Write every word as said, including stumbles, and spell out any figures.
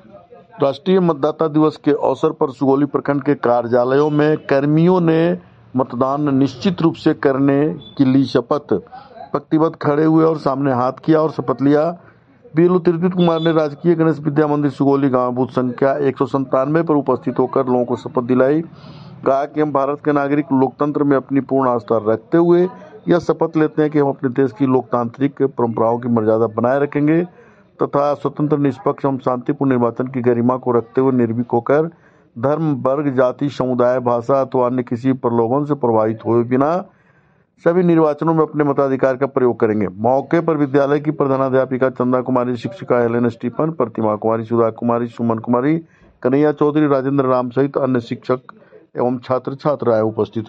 राष्ट्रीय मतदाता दिवस के अवसर पर सुगौली प्रखंड के कार्यालयों में कर्मियों ने मतदान निश्चित रूप से करने की ली शपथ। पंक्तिबद्ध खड़े हुए और सामने हाथ किया और शपथ लिया। बीएलओ त्रिदित कुमार ने राजकीय गणेश विद्या मंदिर सुगौली गांव बूथ संख्या एक सौ संतानवे पर उपस्थित होकर लोगों को शपथ दिलाई। कहा कि हम भारत के नागरिक लोकतंत्र में अपनी पूर्ण आस्था रखते हुए यह शपथ लेते हैं कि हम अपने देश की लोकतांत्रिक परंपराओं की मर्यादा बनाए रखेंगे तथा स्वतंत्र, निष्पक्ष एवं शांतिपूर्ण निर्वाचन की गरिमा को रखते हुए निर्भीक होकर धर्म, वर्ग, जाति, समुदाय, भाषा अथवा अन्य किसी प्रलोभन से प्रभावित हुए बिना सभी निर्वाचनों में अपने मताधिकार का प्रयोग करेंगे। मौके पर विद्यालय की प्रधानाध्यापिका चंदा कुमारी, शिक्षिका हेलेन स्टीफन, प्रतिमा कुमारी, सुधा कुमारी, सुमन कुमारी, कन्हैया चौधरी, राजेंद्र राम सहित अन्य शिक्षक एवं छात्र छात्राएं उपस्थित